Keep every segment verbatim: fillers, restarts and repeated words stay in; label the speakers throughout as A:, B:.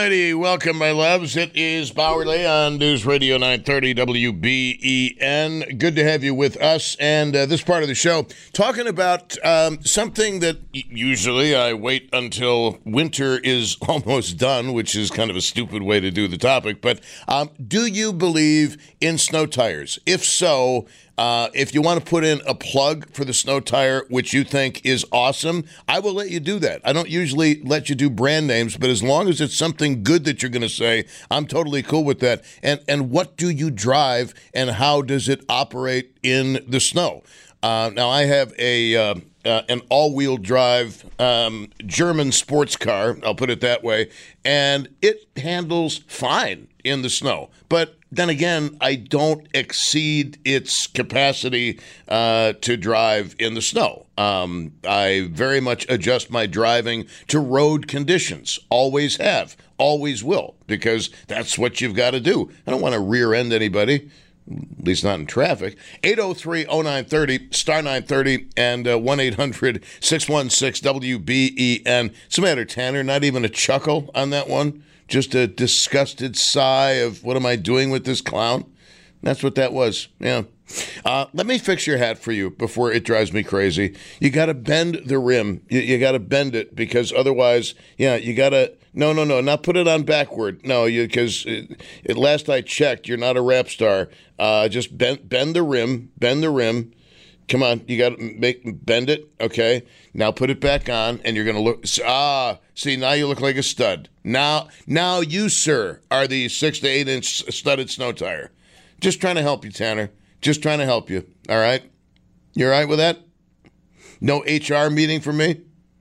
A: righty, welcome, my loves. It is Bowerly on News Radio nine thirty W B E N. Good to have you with us, and uh, this part of the show, talking about um, something that usually I wait until winter is almost done, which is kind of a stupid way to do the topic, but um, do you believe in snow tires? If so, Uh, if you want to put in a plug for the snow tire, which you think is awesome, I will let you do that. I don't usually let you do brand names, but as long as it's something good that you're going to say, I'm totally cool with that. And and what do you drive, and how does it operate in the snow? Uh, now, I have a uh, uh, an all-wheel drive um, German sports car, I'll put it that way, and it handles fine in the snow. But then again, I don't exceed its capacity uh, to drive in the snow. Um, I very much adjust my driving to road conditions. Always have, always will, because that's what you've got to do. I don't want to rear end anybody, at least not in traffic. eight oh three oh nine thirty, star nine thirty, and uh, one eight hundred six one six W B E N. What's the matter, Tanner? Not even a chuckle on that one? Just a disgusted sigh of, what am I doing with this clown? That's what that was, yeah. Uh, let me fix your hat for you before it drives me crazy. You got to bend the rim. You, you got to bend it, because otherwise, yeah, you got to, no, no, no, not put it on backward. No, you because at last I checked, you're not a rap star. Uh, just bend, bend the rim, bend the rim. Come on, you got to make bend it, okay? Now put it back on, and you're going to look. Ah, see, now you look like a stud. Now, now you, sir, are the six to eight inch studded snow tire. Just trying to help you, Tanner. Just trying to help you. All right, you all right with that? No H R meeting for me.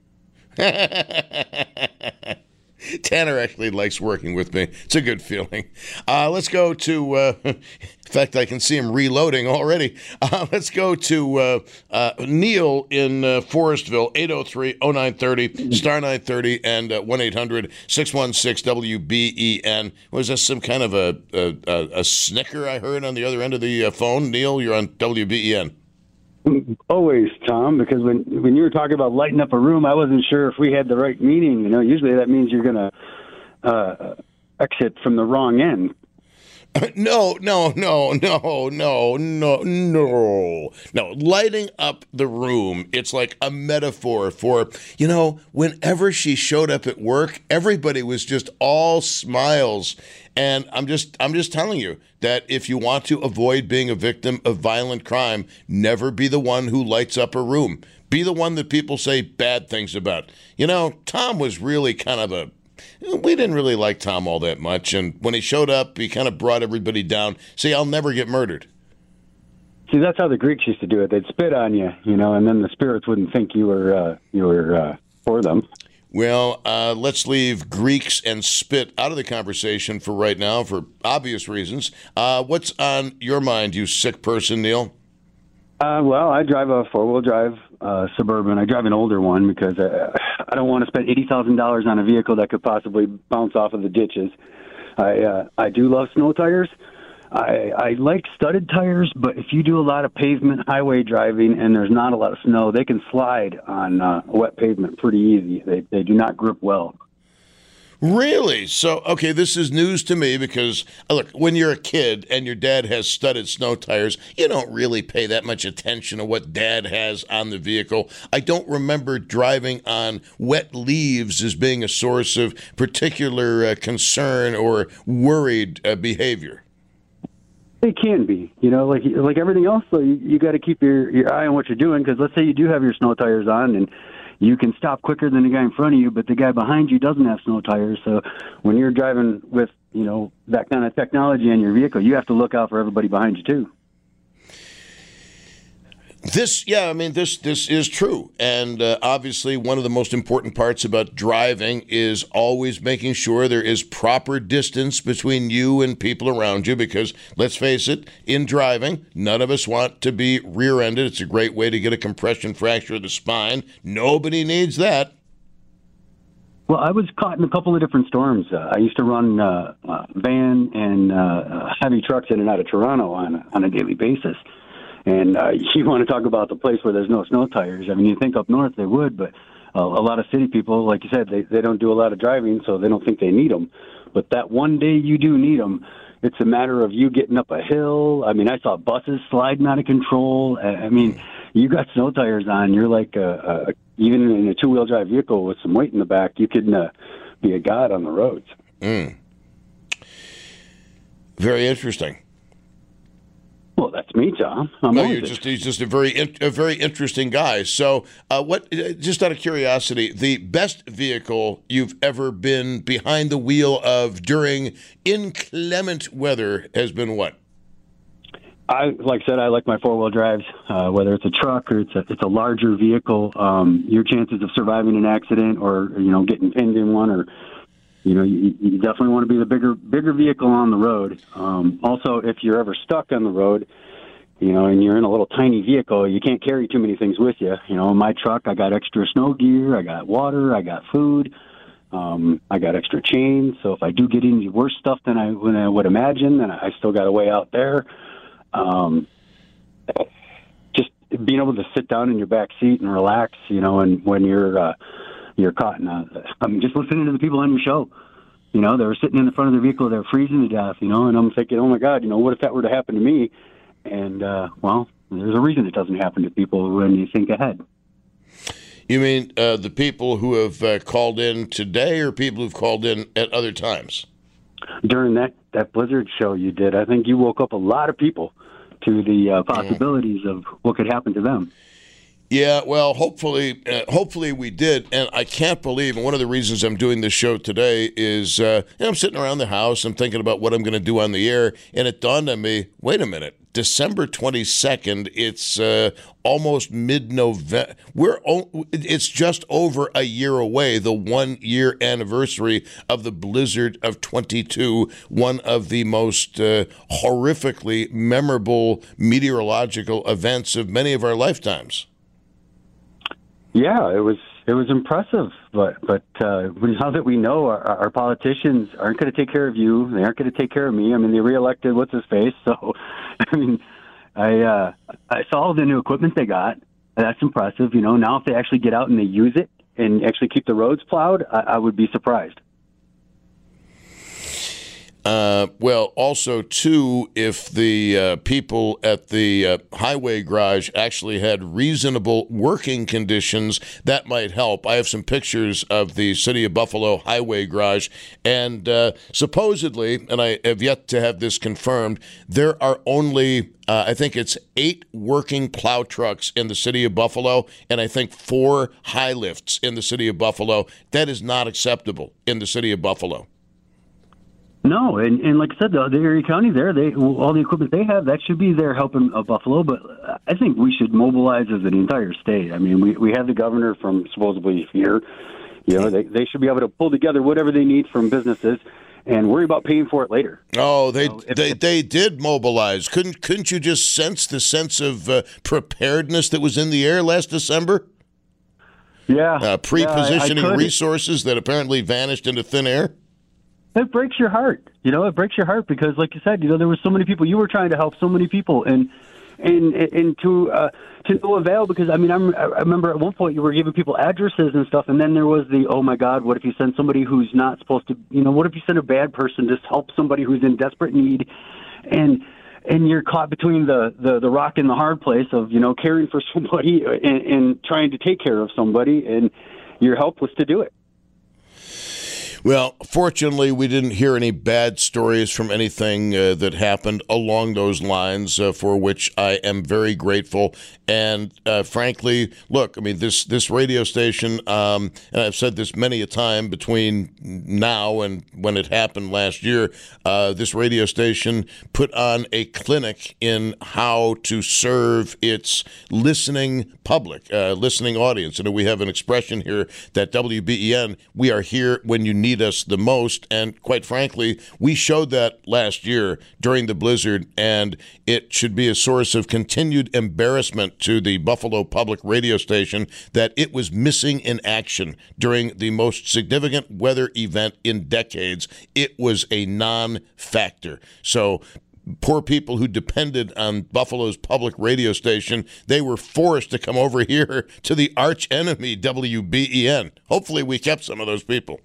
A: Tanner actually likes working with me. It's a good feeling. Uh, let's go to, uh, in fact, I can see him reloading already. Uh, let's go to uh, uh, Neil in uh, Forestville, eight oh three oh nine thirty, star nine thirty, and uh, one eight hundred six one six W B E N. Was that some kind of a, a, a, a snicker I heard on the other end of the uh, phone? Neil, you're on W B E N.
B: Always, Tom, because when when you were talking about lighting up a room, I wasn't sure if we had the right meaning. You know, usually that means you're going to uh, exit from the wrong end.
A: No, no, no, no, no, no, no, no. Lighting up the room, it's like a metaphor for, you know, whenever she showed up at work, everybody was just all smiles. And I'm just I'm just telling you that if you want to avoid being a victim of violent crime, never be the one who lights up a room. Be the one that people say bad things about. You know, Tom was really kind of a We didn't really like Tom all that much, and when he showed up, he kind of brought everybody down. See, I'll never get murdered.
B: See, that's how the Greeks used to do it. They'd spit on you, you know, and then the spirits wouldn't think you were uh, you were uh, for them.
A: Well, uh, let's leave Greeks and spit out of the conversation for right now, for obvious reasons. Uh, what's on your mind, you sick person, Neil?
B: Uh, well, I drive a four-wheel drive uh, Suburban. I drive an older one because uh, I don't want to spend eighty thousand dollars on a vehicle that could possibly bounce off of the ditches. I uh, I do love snow tires. I, I like studded tires, but if you do a lot of pavement highway driving and there's not a lot of snow, they can slide on uh, wet pavement pretty easy. They they do not grip well.
A: Really? So, okay, this is news to me because, look, when you're a kid and your dad has studded snow tires, you don't really pay that much attention to what dad has on the vehicle. I don't remember driving on wet leaves as being a source of particular uh, concern or worried uh, behavior.
B: It can be, you know, like like everything else, though, you, you got to keep your, your eye on what you're doing, because let's say you do have your snow tires on and you can stop quicker than the guy in front of you, but the guy behind you doesn't have snow tires. So when you're driving with, you know, that kind of technology in your vehicle, you have to look out for everybody behind you, too.
A: This, yeah, I mean, this this is true. And uh, obviously, one of the most important parts about driving is always making sure there is proper distance between you and people around you, because let's face it, in driving, none of us want to be rear-ended. It's a great way to get a compression fracture of the spine. Nobody needs that.
B: Well, I was caught in a couple of different storms. Uh, I used to run uh, uh, van and uh, heavy trucks in and out of Toronto on a, on a daily basis. And uh, you want to talk about the place where there's no snow tires. I mean, you think up north they would, but a, a lot of city people, like you said, they, they don't do a lot of driving, so they don't think they need them. But that one day you do need them, it's a matter of you getting up a hill. I mean, I saw buses sliding out of control. I mean, you got snow tires on. You're like, a, a, even in a two-wheel drive vehicle with some weight in the back, you can uh, be a god on the roads.
A: Mm. Very interesting.
B: Well, that's me, Tom. I'm
A: no, you're just, he's just a very a very interesting guy. So, uh, what? Just out of curiosity, the best vehicle you've ever been behind the wheel of during inclement weather has been what?
B: I like I said, I like my four wheel drives. Uh, whether it's a truck or it's a it's a larger vehicle, um, your chances of surviving an accident or you know getting pinned in one or You know, you, you definitely want to be the bigger bigger vehicle on the road. Um, also, if you're ever stuck on the road, you know, and you're in a little tiny vehicle, you can't carry too many things with you. You know, in my truck, I got extra snow gear, I got water, I got food, um, I got extra chains. So if I do get into worse stuff than I, than I would imagine, then I still got a way out there. Um, just being able to sit down in your back seat and relax, you know, and when you're uh, you're caught in a, I mean, just listening to the people on your show, you know, they were sitting in the front of their vehicle, they're freezing to death, you know, and I'm thinking, oh my God, you know, what if that were to happen to me? And, uh, well, there's a reason it doesn't happen to people when you think ahead.
A: You mean uh, the people who have uh, called in today or people who've called in at other times? During
B: that, that Blizzard show you did, I think you woke up a lot of people to the uh, possibilities mm. of what could happen to them.
A: Yeah, well, hopefully, uh, hopefully we did, and I can't believe. And one of the reasons I'm doing this show today is uh, you know, I'm sitting around the house, I'm thinking about what I'm going to do on the air, and it dawned on me: wait a minute, December twenty-second. It's uh, almost mid-November. We're o- it's just over a year away. The one-year anniversary of the blizzard of twenty-two, one of the most uh, horrifically memorable meteorological events of many of our lifetimes.
B: Yeah, it was it was impressive, but but uh, now that we know our, our politicians aren't going to take care of you, they aren't going to take care of me. I mean, they reelected what's his face, so I mean, I uh, I saw all the new equipment they got. That's impressive, you know. Now, if they actually get out and they use it and actually keep the roads plowed, I, I would be surprised.
A: Uh, well, also, too, if the uh, people at the uh, highway garage actually had reasonable working conditions, that might help. I have some pictures of the City of Buffalo highway garage, and uh, supposedly, and I have yet to have this confirmed, there are only, uh, I think it's eight working plow trucks in the City of Buffalo, and I think four high lifts in the City of Buffalo. That is not acceptable in the City of Buffalo.
B: No, and, and like I said, the, the area county there, they all the equipment they have, that should be there helping uh, Buffalo. But I think we should mobilize as an entire state. I mean, we, we have the governor from supposedly here. You know, they, they should be able to pull together whatever they need from businesses and worry about paying for it later.
A: Oh, they
B: so if,
A: they
B: if,
A: they did mobilize. Couldn't couldn't you just sense the sense of uh, preparedness that was in the air last December?
B: Yeah,
A: uh, pre-positioning
B: yeah,
A: resources that apparently vanished into thin air.
B: It breaks your heart, you know. It breaks your heart because, like you said, you know, there were so many people. You were trying to help so many people, and and and to uh, to no avail. Because I mean, I'm, I remember at one point you were giving people addresses and stuff, and then there was the, oh my God, what if you send somebody who's not supposed to? You know, what if you send a bad person to help somebody who's in desperate need, and and you're caught between the, the, the rock and the hard place of, you know, caring for somebody and, and trying to take care of somebody, and you're helpless to do it.
A: Well, fortunately, we didn't hear any bad stories from anything uh, that happened along those lines, uh, for which I am very grateful. And uh, frankly, look, I mean, this this radio station, um, and I've said this many a time between now and when it happened last year, uh, this radio station put on a clinic in how to serve its listening public, uh, listening audience. And we have an expression here that W B E N, we are here when you need us the most, and quite frankly, we showed that last year during the blizzard, and it should be a source of continued embarrassment to the Buffalo Public Radio Station that it was missing in action during the most significant weather event in decades. It was a non-factor. So poor people who depended on Buffalo's public radio station, they were forced to come over here to the arch enemy, W B E N. Hopefully we kept some of those people.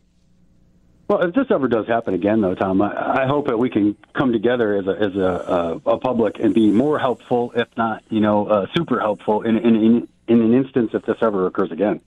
B: Well, if this ever does happen again, though, Tom, I, I hope that we can come together as a as a, a, a public and be more helpful, if not, you know, uh, super helpful in, in in in an instance if this ever occurs again.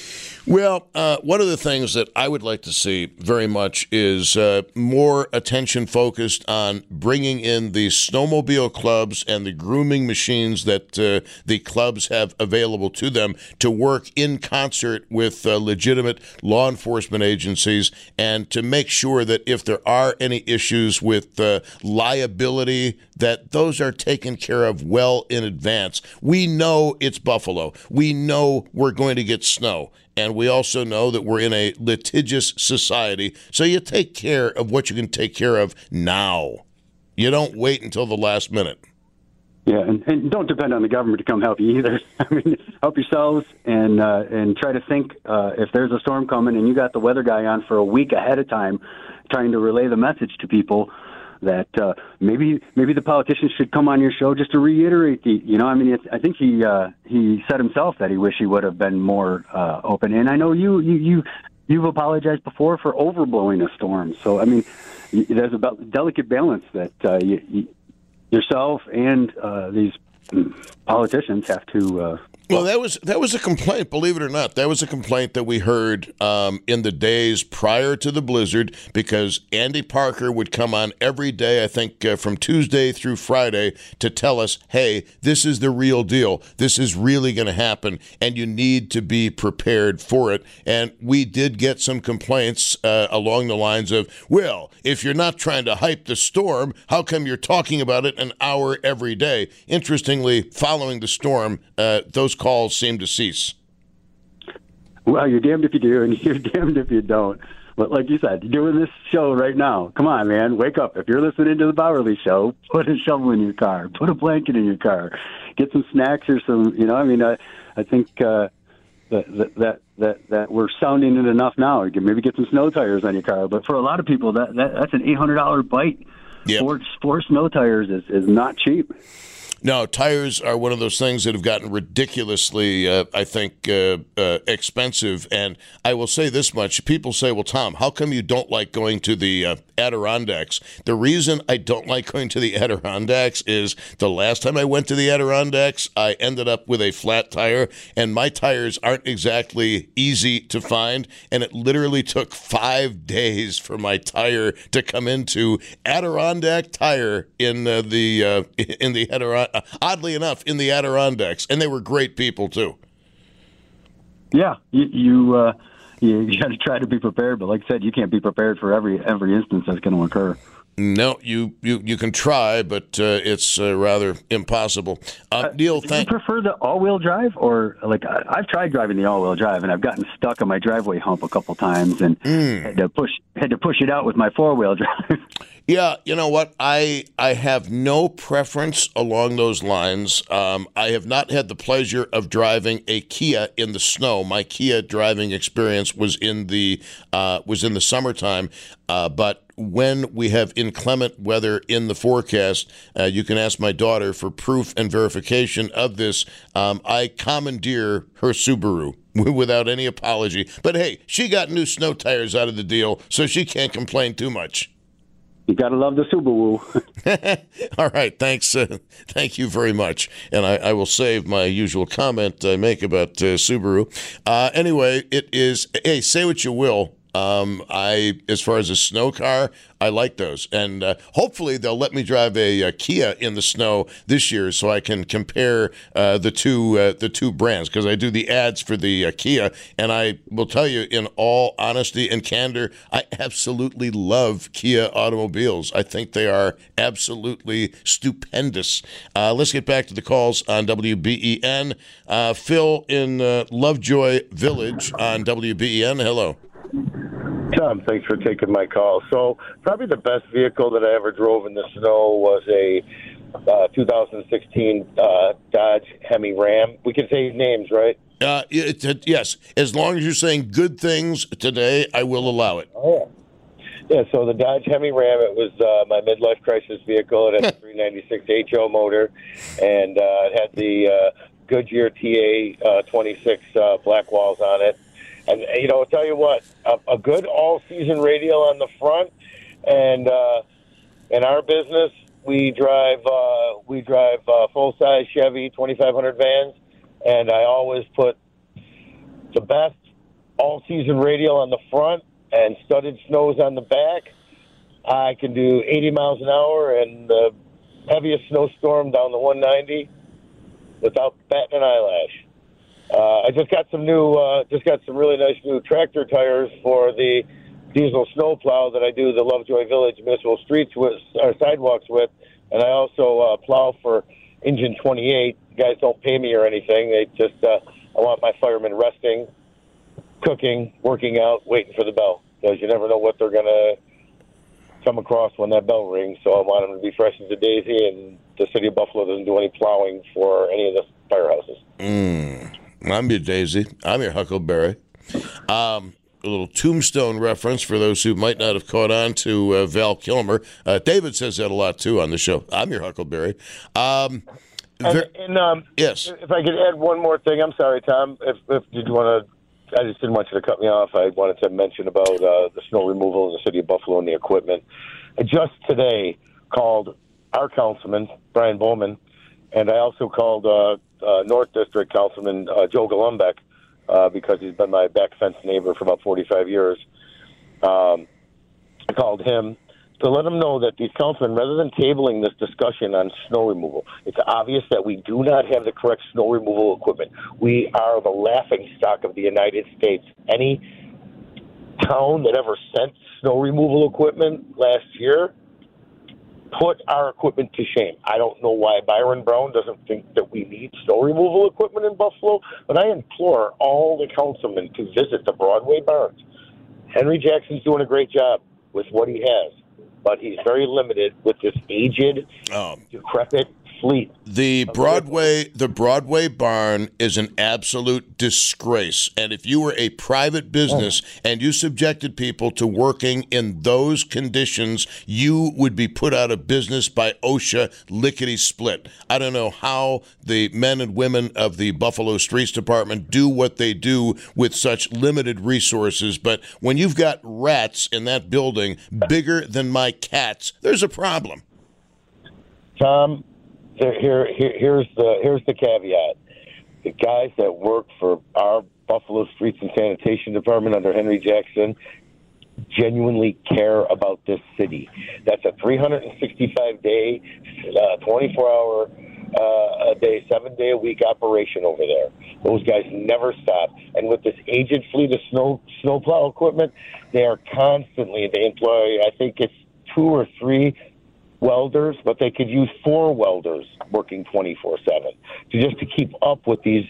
A: Well, uh, one of the things that I would like to see very much is uh, more attention focused on bringing in the snowmobile clubs and the grooming machines that uh, the clubs have available to them to work in concert with uh, legitimate law enforcement agencies, and to make sure that if there are any issues with uh, liability, that those are taken care of well in advance. We know it's Buffalo. We know we're going to get snow. And we also know that we're in a litigious society, so you take care of what you can take care of now. You don't wait until the last minute.
B: Yeah, and, and don't depend on the government to come help you either. I mean, help yourselves and uh, and try to think uh, if there's a storm coming and you got the weather guy on for a week ahead of time trying to relay the message to people, that uh, maybe maybe the politicians should come on your show just to reiterate the, you know, I mean, it's, I think he uh, he said himself that he wished he would have been more uh, open. And I know you, you, you, you've apologized before for overblowing a storm. So, I mean, there's a delicate balance that uh, you, you, yourself and uh, these politicians have to uh,
A: Well, that was that was a complaint, believe it or not. That was a complaint that we heard um, in the days prior to the blizzard, because Andy Parker would come on every day, I think uh, from Tuesday through Friday, to tell us, hey, this is the real deal. This is really going to happen, and you need to be prepared for it. And we did get some complaints uh, along the lines of, well, if you're not trying to hype the storm, how come you're talking about it an hour every day? Interestingly, following the storm, uh, those calls seem to cease.
B: Well, you're damned if you do, and you're damned if you don't. But like you said, you're doing this show right now. Come on, man, wake up. If you're listening to the Bowerly Show, put a shovel in your car, put a blanket in your car, get some snacks or some, you know, I mean, I, I think uh, that, that, that, that we're sounding it enough now. You can maybe get some snow tires on your car. But for a lot of people, that, that that's an eight hundred dollars bite.
A: Yep.
B: Four, four snow tires is, is not cheap.
A: No, tires are one of those things that have gotten ridiculously, uh, I think, uh, uh, expensive. And I will say this much. People say, well, Tom, how come you don't like going to the uh, Adirondacks? The reason I don't like going to the Adirondacks is the last time I went to the Adirondacks, I ended up with a flat tire, and my tires aren't exactly easy to find. And it literally took five days for my tire to come into Adirondack Tire in uh, the uh, in the Adirondacks. Oddly enough, in the Adirondacks, and they were great people too.
B: Yeah, you you, uh, you, you got to try to be prepared, but like I said, you can't be prepared for every every instance that's going to occur.
A: No, you, you, you can try, but uh, it's uh, rather impossible. Uh, Neil,
B: do
A: thank
B: you prefer the all-wheel drive, or like I, I've tried driving the all-wheel drive, and I've gotten stuck on my driveway hump a couple times, and mm. had to push had to push it out with my four-wheel drive.
A: Yeah, you know what? I I have no preference along those lines. Um, I have not had the pleasure of driving a Kia in the snow. My Kia driving experience was in the uh, was in the summertime, uh, but when we have inclement weather in the forecast, uh, you can ask my daughter for proof and verification of this. Um, I commandeer her Subaru without any apology. But hey, she got new snow tires out of the deal, so she can't complain too much.
B: You got to love the Subaru.
A: All right, thanks. Uh, thank you very much. And I, I will save my usual comment I make about uh, Subaru. Uh, anyway, it is, hey, say what you will. Um, I, as far as a snow car, I like those, and uh, hopefully they'll let me drive a, a Kia in the snow this year, so I can compare uh, the two uh, the two brands, because I do the ads for the uh, Kia, and I will tell you, in all honesty and candor, I absolutely love Kia automobiles. I think they are absolutely stupendous. Uh, let's get back to the calls on W B E N. Uh, Phil in uh, Lovejoy Village on W B E N. Hello.
C: Tom, thanks for taking my call. So probably the best vehicle that I ever drove in the snow was a uh, two thousand sixteen uh, Dodge Hemi Ram. We can say names, right?
A: Uh, it, it, yes. As long as you're saying good things today, I will allow it.
C: Oh, yeah. Yeah, so the Dodge Hemi Ram, it was uh, my midlife crisis vehicle. It had a three ninety-six H O motor, and uh, it had the uh, Goodyear T A uh, twenty-six uh, black walls on it. And, you know, I'll tell you what, a, a good all-season radio on the front, and uh, in our business, we drive uh, we drive uh, full-size Chevy twenty-five hundred vans, and I always put the best all-season radio on the front and studded snows on the back. I can do eighty miles an hour and the heaviest snowstorm down the one ninety without batting an eyelash. Uh, I just got some new, uh, just got some really nice new tractor tires for the diesel snowplow that I do the Lovejoy Village municipal streets with, or sidewalks with, and I also uh, plow for Engine twenty-eight. You guys don't pay me or anything. They just, uh, I want my firemen resting, cooking, working out, waiting for the bell, because you never know what they're going to come across when that bell rings. So I want them to be fresh as a daisy, and the city of Buffalo doesn't do any plowing for any of the firehouses.
A: Mm. I'm your daisy. I'm your huckleberry. Um, a little Tombstone reference for those who might not have caught on to uh, Val Kilmer. Uh, David says that a lot, too, on the show. I'm your huckleberry. Um,
C: and,
A: ver-
C: and um,
A: yes.
C: If I could add one more thing. I'm sorry, Tom. If, if did you want to... I just didn't want you to cut me off. I wanted to mention about uh, the snow removal in the city of Buffalo and the equipment. I just today called our councilman, Brian Bowman, and I also called uh, uh, North District Councilman uh, Joe Golombek, uh, because he's been my back fence neighbor for about forty-five years. Um, I called him to let him know that these councilmen, rather than tabling this discussion on snow removal, it's obvious that we do not have the correct snow removal equipment. We are the laughingstock of the United States. Any town that ever sent snow removal equipment last year put our equipment to shame. I don't know why Byron Brown doesn't think that we need snow removal equipment in Buffalo, but I implore all the councilmen to visit the Broadway barns. Henry Jackson's doing a great job with what he has, but he's very limited with this aged, um, decrepit fleet.
A: The Broadway, the Broadway barn is an absolute disgrace. And if you were a private business and you subjected people to working in those conditions, you would be put out of business by OSHA lickety-split. I don't know how the men and women of the Buffalo Streets Department do what they do with such limited resources, but when you've got rats in that building bigger than my cats, there's a problem.
C: Tom, Here, here, here's the here's the caveat. The guys that work for our Buffalo Streets and Sanitation Department under Henry Jackson genuinely care about this city. That's a three hundred sixty-five day, uh, twenty-four hour uh, a day, seven day a week operation over there. Those guys never stop. And with this aged fleet of snow snowplow equipment, they are constantly. They employ, I think it's two or three welders, but they could use four welders working twenty-four seven to just to keep up with these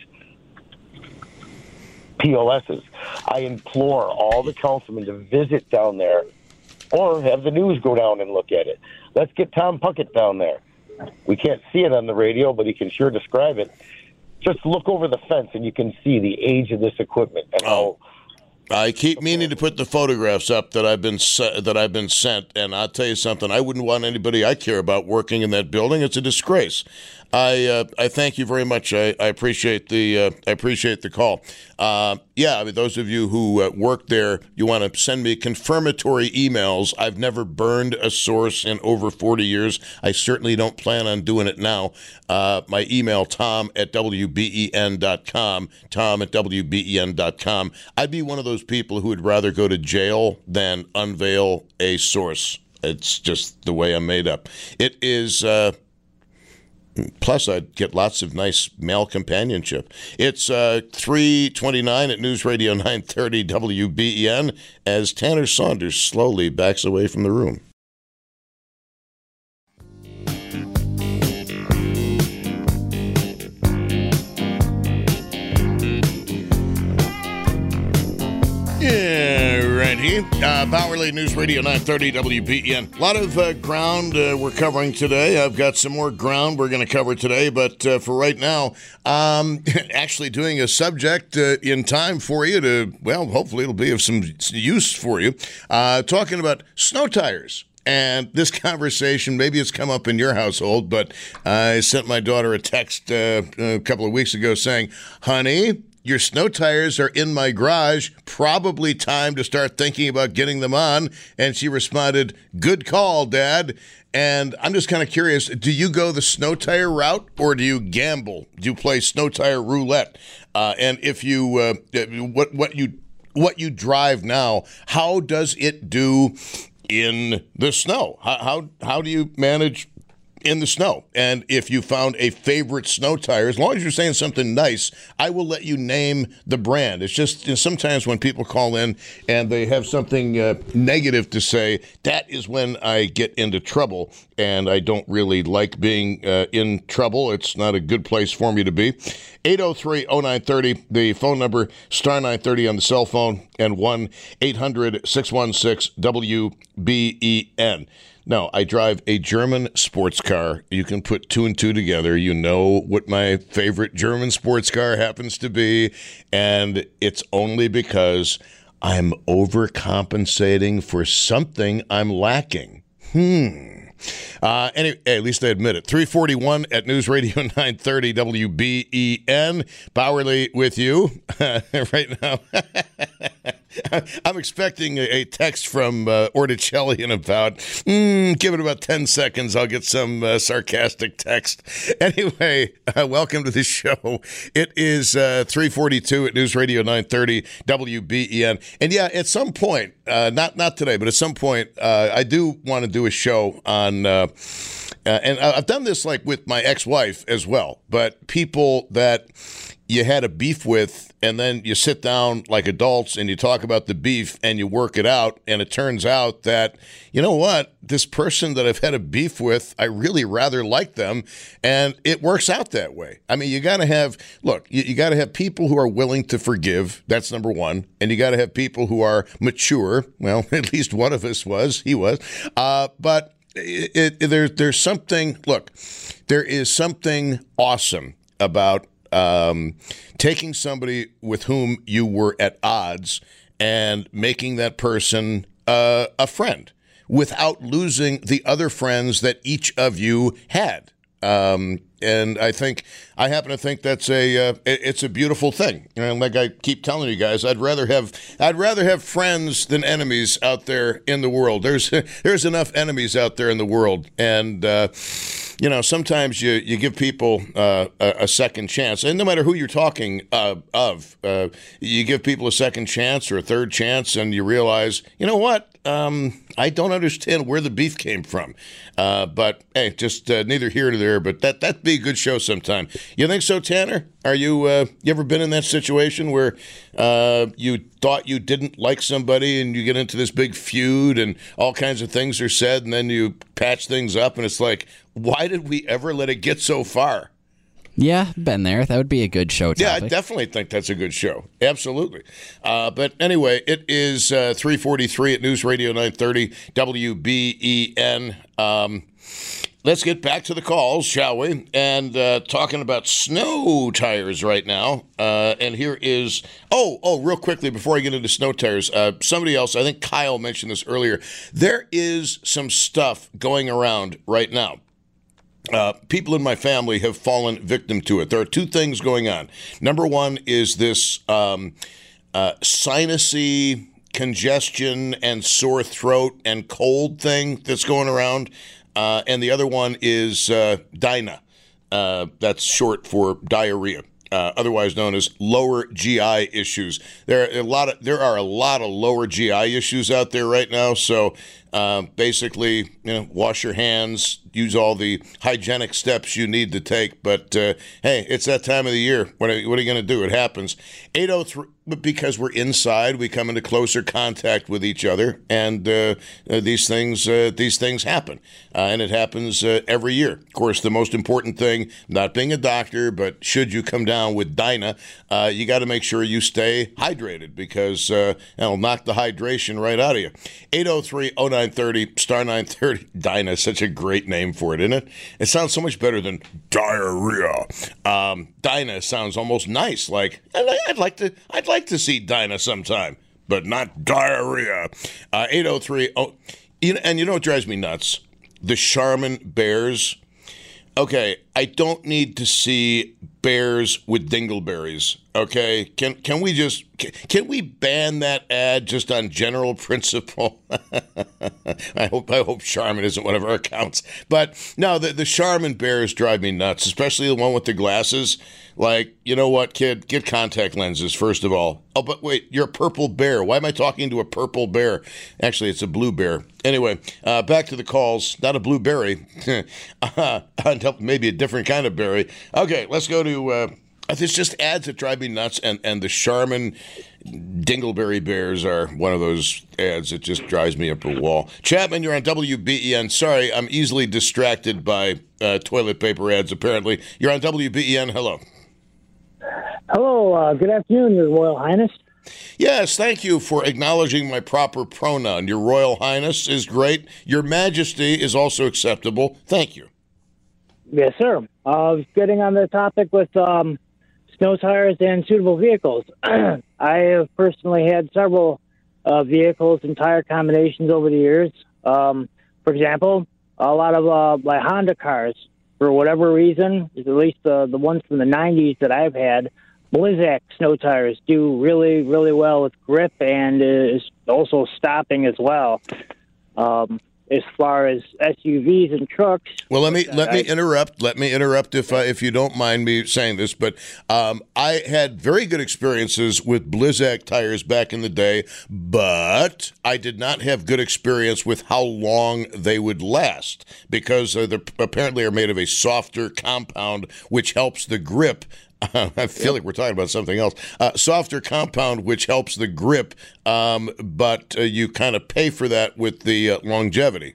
C: P O S's. I implore all the councilmen to visit down there or have the news go down and look at it. Let's get Tom Puckett down there. We can't see it on the radio, but he can sure describe it. Just look over the fence and you can see the age of this equipment and how.
A: I keep meaning to put the photographs up that I've been se- that I've been sent, and I'll tell you something. I wouldn't want anybody I care about working in that building. It's a disgrace. I uh, I thank you very much. I, I appreciate the uh, I appreciate the call. Uh, yeah, I mean, those of you who uh, work there, you want to send me confirmatory emails. I've never burned a source in over forty years. I certainly don't plan on doing it now. Uh, my email, tom at w b e n dot com, tom at w b e n dot com. I'd be one of those people who would rather go to jail than unveil a source. It's just the way I'm made up. It is... Uh, Plus, I'd get lots of nice male companionship. It's uh, three twenty-nine at News Radio nine thirty W B E N as Tanner Saunders slowly backs away from the room. Yeah, righty. Uh, Bowerly News Radio nine thirty W B E N. A lot of uh, ground uh, we're covering today. I've got some more ground we're going to cover today, but uh, for right now, um, actually doing a subject uh, in time for you to, well, hopefully it'll be of some use for you. Uh, talking about snow tires. And this conversation, maybe it's come up in your household, but I sent my daughter a text uh, a couple of weeks ago saying, honey, your snow tires are in my garage. Probably time to start thinking about getting them on. And she responded, good call, Dad. And I'm just kind of curious, do you go the snow tire route or do you gamble? Do you play snow tire roulette? Uh, and if you, uh, what, what you, what you drive now, how does it do in the snow? How, how, how do you manage in the snow? And if you found a favorite snow tire, as long as you're saying something nice, I will let you name the brand. It's just, you know, sometimes when people call in and they have something uh, negative to say, that is when I get into trouble, and I don't really like being uh, in trouble. It's not a good place for me to be. eight oh three oh nine thirty, the phone number, star nine thirty on the cell phone, and one eight hundred six one six W B E N. No, I drive a German sports car. You can put two and two together. You know what my favorite German sports car happens to be, and it's only because I'm overcompensating for something I'm lacking. Hmm. Uh, anyway, at least I admit it. three forty-one at News Radio nine thirty W B E N. Bowerly with you right now. I'm expecting a text from uh, Orticelli in about, mm, give it about ten seconds. I'll get some uh, sarcastic text. Anyway, uh, welcome to the show. It is uh, three forty-two at News Radio nine thirty W B E N. And yeah, at some point, uh, not not today, but at some point, uh, I do want to do a show on, uh, uh, and I've done this like with my ex-wife as well, but people that you had a beef with, and then you sit down like adults and you talk about the beef and you work it out, and it turns out that, you know what, this person that I've had a beef with, I really rather like them, and it works out that way. I mean, you got to have, look, you, you got to have people who are willing to forgive. That's number one. And you got to have people who are mature. Well, at least one of us was. He was. Uh, but it, it, there, there's something, look, there is something awesome about Um, taking somebody with whom you were at odds and making that person uh, a friend without losing the other friends that each of you had. Um, and I think, I happen to think that's a, uh, it's a beautiful thing. And like I keep telling you guys, I'd rather have, I'd rather have friends than enemies out there in the world. There's, there's enough enemies out there in the world. And, uh, you know, sometimes you, you give people uh, a, a second chance. And no matter who you're talking uh, of, uh, you give people a second chance or a third chance, and you realize, you know what? Um, I don't understand where the beef came from. Uh, but, hey, just uh, neither here nor there. But that, that'd be a good show sometime. You think so, Tanner? Are you, uh, you ever been in that situation where uh, you thought you didn't like somebody and you get into this big feud and all kinds of things are said, and then you patch things up and it's like, why did we ever let it get so far?
D: Yeah, been there. That would be a good show topic.
A: Yeah, I definitely think that's a good show. Absolutely. Uh, but anyway, it is uh, three forty-three at News Radio nine thirty W B E N. Um, let's get back to the calls, shall we? And uh, talking about snow tires right now. Uh, and here is, oh, oh, real quickly before I get into snow tires, uh, somebody else, I think Kyle mentioned this earlier. There is some stuff going around right now. Uh, people in my family have fallen victim to it. There are two things going on. Number one is this um, uh, sinusy congestion and sore throat and cold thing that's going around. Uh, and the other one is uh, DINA. Uh, that's short for diarrhea. Uh, otherwise known as lower G I issues. There are a lot of there are a lot of lower G I issues out there right now. So Uh, basically, you know, wash your hands, use all the hygienic steps you need to take. But, uh, hey, it's that time of the year. What are, what are you going to do? It happens. eight oh three But because we're inside, we come into closer contact with each other, and uh, uh, these things uh, these things happen, uh, and it happens uh, every year. Of course, the most important thing, not being a doctor, but should you come down with Dyna, uh, you got to make sure you stay hydrated, because uh, it'll knock the hydration right out of you. eight oh three oh nine thirty, star nine thirty. Dyna is such a great name for it, isn't it? It sounds so much better than diarrhea. Um, Dyna sounds almost nice. Like I'd like to, I'd like to see Dyna sometime, but not diarrhea. Uh, eight oh three. Oh, you know, and you know what drives me nuts? The Charmin bears. Okay, I don't need to see bears with dingleberries. Okay, can can we just can, can we ban that ad just on general principle? I hope I hope Charmin isn't one of our accounts. But no, the the Charmin bears drive me nuts, especially the one with the glasses. Like, you know what, kid? Get contact lenses, first of all. Oh, but wait, you're a purple bear. Why am I talking to a purple bear? Actually, it's a blue bear. Anyway, uh, back to the calls. Not a blueberry. uh, maybe a different kind of berry. Okay, let's go to... Uh, There's just ads that drive me nuts, and, and the Charmin Dingleberry Bears are one of those ads that just drives me up a wall. Chapman, you're on W B E N. Sorry, I'm easily distracted by uh, toilet paper ads, apparently. You're on W B E N. Hello.
E: Hello. Uh, good afternoon, Your Royal Highness.
A: Yes, thank you for acknowledging my proper pronoun. Your Royal Highness is great. Your Majesty is also acceptable. Thank you.
E: Yes, sir. Uh, getting on the topic with... Um, snow tires and suitable vehicles. I have personally had several uh, vehicles and tire combinations over the years. Um, for example, a lot of uh, my Honda cars, for whatever reason, at least uh, the ones from the nineties that I've had, Blizzak snow tires do really, really well with grip and is also stopping as well. Um, As far as S U Vs and trucks.
A: Well, let me let me interrupt. Let me interrupt if uh, if you don't mind me saying this. But um, I had very good experiences with Blizzak tires back in the day, but I did not have good experience with how long they would last, because uh, they apparently are made of a softer compound, which helps the grip. Uh, I feel like we're talking about something else. Uh, softer compound, which helps the grip, um, but uh, you kind of pay for that with the uh, longevity.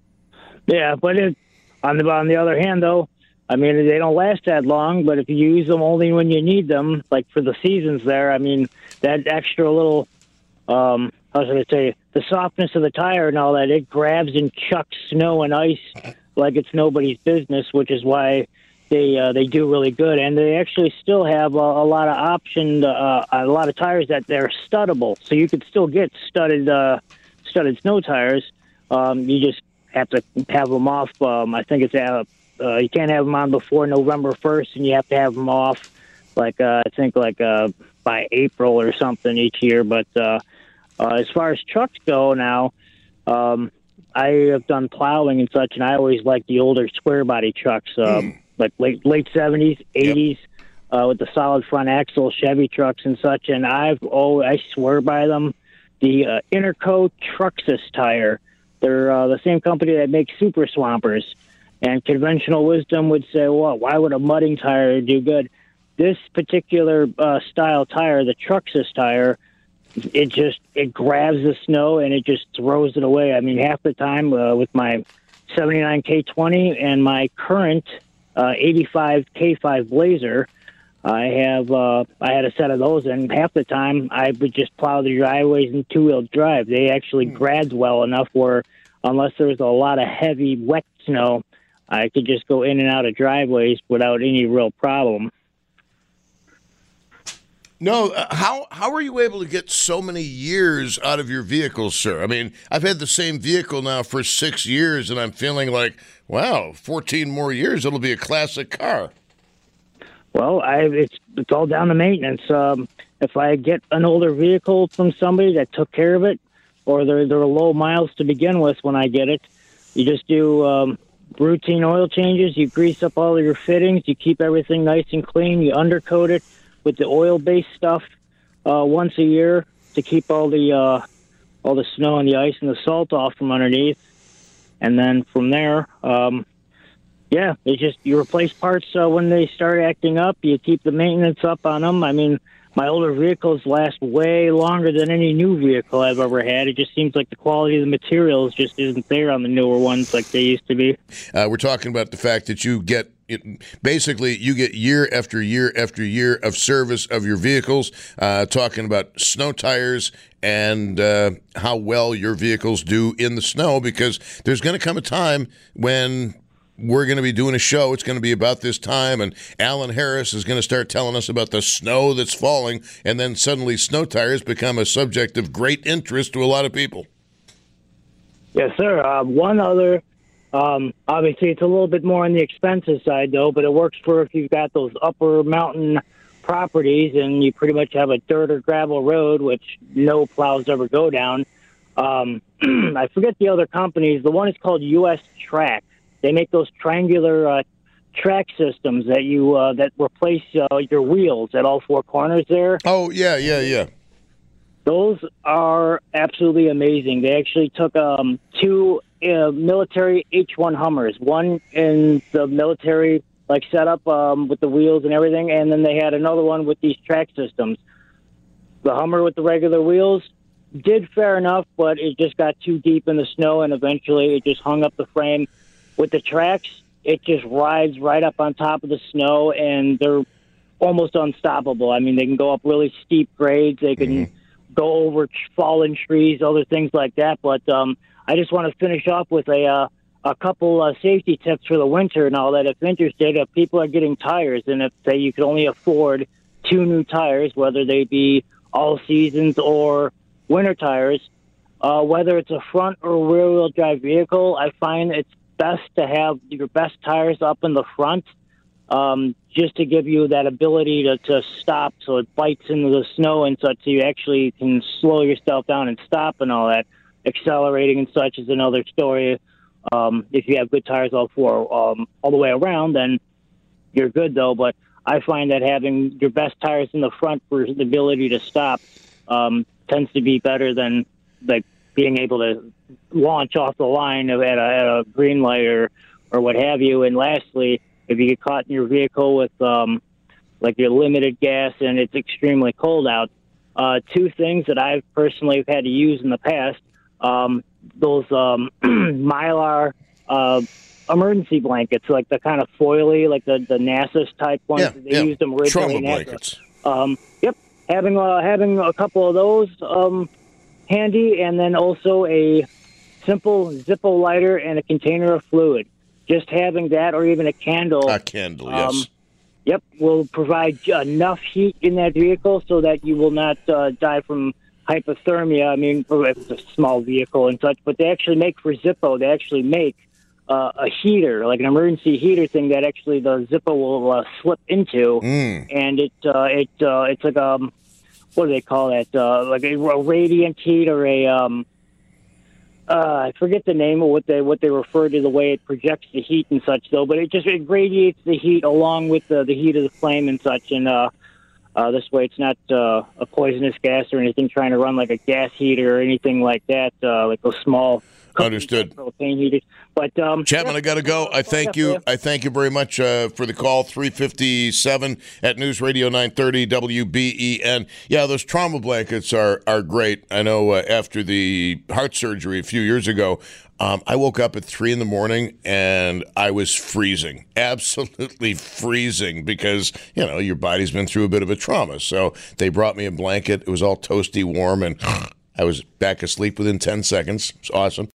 E: Yeah, but it, on the on the other hand, though, I mean, they don't last that long. But if you use them only when you need them, like for the seasons, there, I mean, that extra little, um, how should I say, the softness of the tire and all that, it grabs and chucks snow and ice like it's nobody's business, which is why. They uh, they do really good, and they actually still have a, a lot of option, uh, a lot of tires that they're studdable, so you could still get studded uh, studded snow tires. Um, you just have to have them off. Um, I think it's uh, uh, you can't have them on before November first, and you have to have them off like uh, I think like uh, by April or something each year. But uh, uh, as far as trucks go now. Um, I have done plowing and such, and I always like the older square body trucks. Um, mm. Like late late seventies, eighties, yep. uh, with the solid front axle Chevy trucks and such. And I've oh, I swear by them. The uh, Interco Truxus tire. They're uh, the same company that makes Super Swampers. And conventional wisdom would say, well, why would a mudding tire do good? This particular uh, style tire, the Truxus tire, it just it grabs the snow and it just throws it away. I mean, half the time uh, with my seventy-nine K twenty and my current Uh, eighty-five K five Blazer, I have uh, I had a set of those, and half the time I would just plow the driveways in two-wheel drive. They actually mm. grad well enough where, unless there was a lot of heavy, wet snow, I could just go in and out of driveways without any real problem.
A: No, uh, how how are you able to get so many years out of your vehicle, sir? I mean, I've had the same vehicle now for six years, and I'm feeling like, wow, fourteen more years, it'll be a classic car.
E: Well, I, it's it's all down to maintenance. Um, if I get an older vehicle from somebody that took care of it, or they're, they're low miles to begin with when I get it, you just do um, routine oil changes, you grease up all of your fittings, you keep everything nice and clean, you undercoat it with the oil-based stuff uh, once a year to keep all the uh, all the snow and the ice and the salt off from underneath. And then from there, um, yeah, it's just you replace parts uh, when they start acting up. You keep the maintenance up on them. I mean, my older vehicles last way longer than any new vehicle I've ever had. It just seems like the quality of the materials just isn't there on the newer ones like they used to be.
A: Uh, we're talking about the fact that you get it, basically you get year after year after year of service of your vehicles, uh, talking about snow tires and uh, how well your vehicles do in the snow, because there's going to come a time when we're going to be doing a show. It's going to be about this time, and Alan Harris is going to start telling us about the snow that's falling, and then suddenly snow tires become a subject of great interest to a lot of people.
E: Yes, sir. Uh, one other, um, obviously it's a little bit more on the expensive side, though, but it works for if you've got those upper mountain properties and you pretty much have a dirt or gravel road, which no plows ever go down. Um, I forget the other companies. The one is called U S Track. They make those triangular uh, track systems that you uh, that replace uh, your wheels at all four corners there.
A: Oh, yeah, yeah, yeah.
E: Those are absolutely amazing. They actually took um, two uh, military H one Hummers, one in the military like setup um, with the wheels and everything, and then they had another one with these track systems. The Hummer with the regular wheels did fair enough, but it just got too deep in the snow, and eventually it just hung up the frame. With the tracks, it just rides right up on top of the snow, and they're almost unstoppable. I mean, they can go up really steep grades. They can mm-hmm. go over fallen trees, other things like that. But um, I just want to finish off with a uh, a couple uh, safety tips for the winter and all that. If interested, if people are getting tires, and if say you could only afford two new tires, whether they be all seasons or winter tires, uh, whether it's a front or rear-wheel drive vehicle, I find it's best to have your best tires up in the front, um, just to give you that ability to, to stop so it bites into the snow and such, so you actually can slow yourself down and stop and all that. Accelerating and such is another story. Um, if you have good tires all four um, all the way around, then you're good, though. But I find that having your best tires in the front for the ability to stop um, tends to be better than like being able to launch off the line at a, at a green light or, or what have you. And lastly, if you get caught in your vehicle with um, like your limited gas and it's extremely cold out, uh, two things that I've personally had to use in the past, um, those um, Mylar uh, emergency blankets, like the kind of foily, like the, the NASA type ones.
A: Yeah,
E: they
A: yeah.
E: used them originally.
A: Trauma blankets.
E: Um, yep. Having, uh, having a couple of those um, handy, and then also a simple Zippo lighter and a container of fluid. Just having that, or even a candle.
A: A candle, yes.
E: Um, yep, will provide enough heat in that vehicle so that you will not uh, die from hypothermia. I mean, if it's a small vehicle and such, but they actually make for Zippo, they actually make uh, a heater, like an emergency heater thing that actually the Zippo will uh, slip into,
A: mm.
E: and it uh, it uh, it's like um what do they call that? Uh, like a, a radiant heat or a um uh, I forget the name of what they what they refer to the way it projects the heat and such though, but it just it radiates the heat along with the, the heat of the flame and such, and uh, uh, this way it's not uh, a poisonous gas or anything trying to run like a gas heater or anything like that, uh, like those small.
A: Understood.
E: Propane heaters. But um,
A: Chapman,
E: yeah.
A: I got to go. I thank you. I thank you very much uh, for the call. three fifty-seven at News Radio nine thirty W B E N. Yeah, those trauma blankets are are great. I know uh, after the heart surgery a few years ago, um, I woke up at three in the morning and I was freezing, absolutely freezing, because you know your body's been through a bit of a trauma. So they brought me a blanket. It was all toasty warm, and I was back asleep within ten seconds. It's awesome.